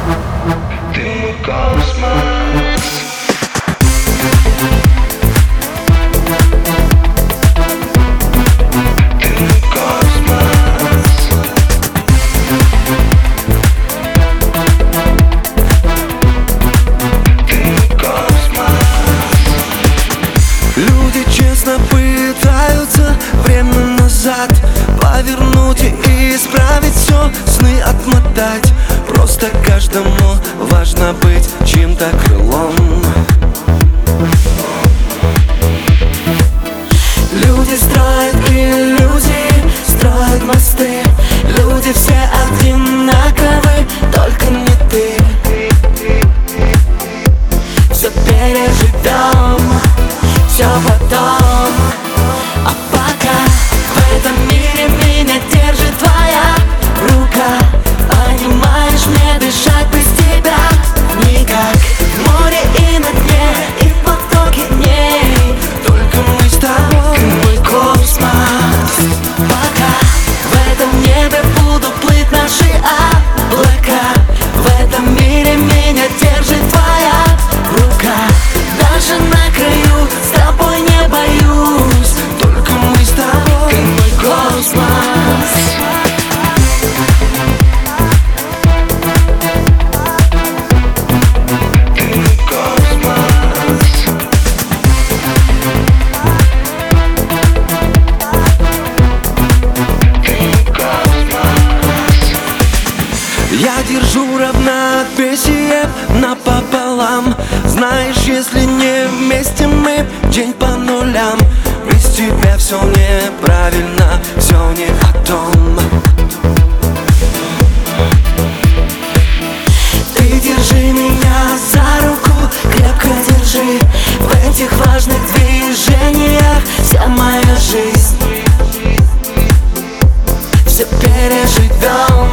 Ты мой космос. Люди честно пытаются время назад повернуть и исправить все, сны отмотать. Просто каждому важно быть чьим-то крылом. Люди строят иллюзии, строят мосты. Люди все одинаковы, только не ты. Все переживем, все потом. А пока в этом мире меня держит твоя рука. Понимаешь, мне дышать без тебя никак. В море и на дне, и в потоке дней. Только мы с тобой, мой космос. Пока в этом небе будут плыть наши облака. В этом мире меня держит твоя рука. Даже на краю с тобой не боюсь. Только мы с тобой, мой космос. Я держу равновесие напополам. Знаешь, если не вместе мы, день по нулям. Без тебя все неправильно, все не о том. Ты держи меня за руку, крепко держи. В этих важных движениях вся моя жизнь. Все переживем,